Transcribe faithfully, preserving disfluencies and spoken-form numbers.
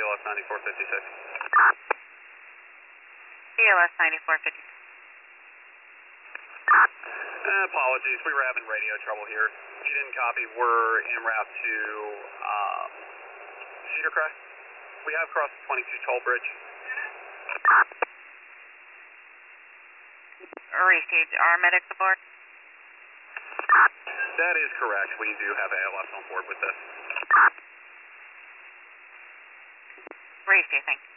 L S ninety-four fifty-six. C L S ninety-four fifty-six. Uh, apologies, we were having radio trouble here. If you didn't copy, we're en route to uh, Cedar Crest. We have crossed the twenty-two toll bridge. Received. Are medics aboard? That is correct. We do have A L S on board with this. Received. Thank you.